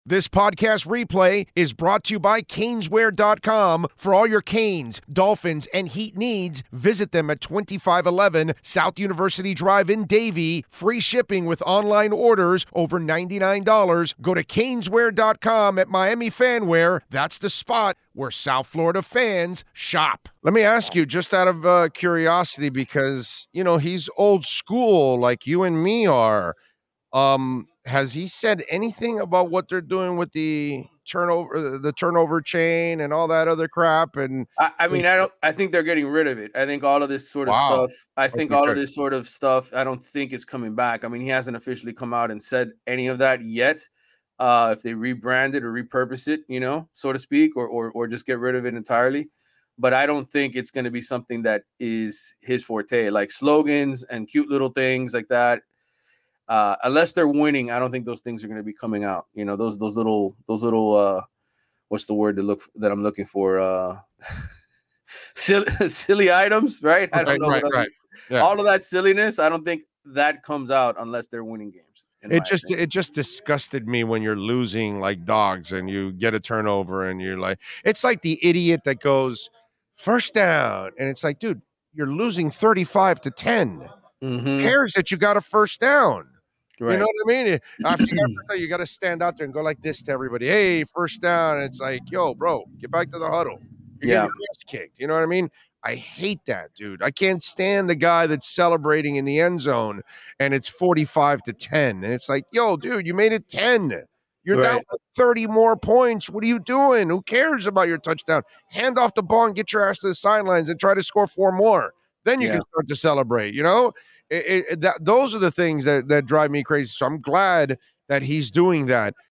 This podcast replay is brought to you by Caneswear.com. For all your Canes, Dolphins, and Heat needs, visit them at 2511 South University Drive in Davie. Free shipping with online orders over $99. Go to Caneswear.com at Miami Fanwear. That's the spot where South Florida fans shop. Let me ask you, just out of curiosity, because, you know, he's old school like you and me are. Has he said anything about what they're doing with the turnover chain and all that other crap? And I think they're getting rid of it. I think all of this sort of stuff. I think all of this sort of stuff. I don't think it's coming back. I mean, he hasn't officially come out and said any of that yet. If they rebrand it or repurpose it, you know, so to speak, or just get rid of it entirely. But I don't think it's going to be something that is his forte, like slogans and cute little things like that. Unless they're winning, I don't think those things are going to be coming out. You know, those little what's the word that I'm looking for? Silly items, right? I don't know. Right. Yeah. All of that silliness, I don't think that comes out unless they're winning games. It just disgusted me when you're losing like dogs and you get a turnover and you're like, it's like the idiot that goes first down, and it's like, dude, you're losing 35-10. Mm-hmm. Who cares that you got a first down? Right. You know what I mean? After you got to stand out there and go like this to everybody. Hey, first down. And it's like, yo, bro, get back to the huddle. You're getting your ass kicked. You know what I mean? I hate that, dude. I can't stand the guy that's celebrating in the end zone and it's 45-10. And it's like, yo, dude, you made it 10. You're down with 30 more points. What are you doing? Who cares about your touchdown? Hand off the ball and get your ass to the sidelines and try to score 4 more. Then you can start to celebrate, you know? Those are the things that drive me crazy. So I'm glad that he's doing that.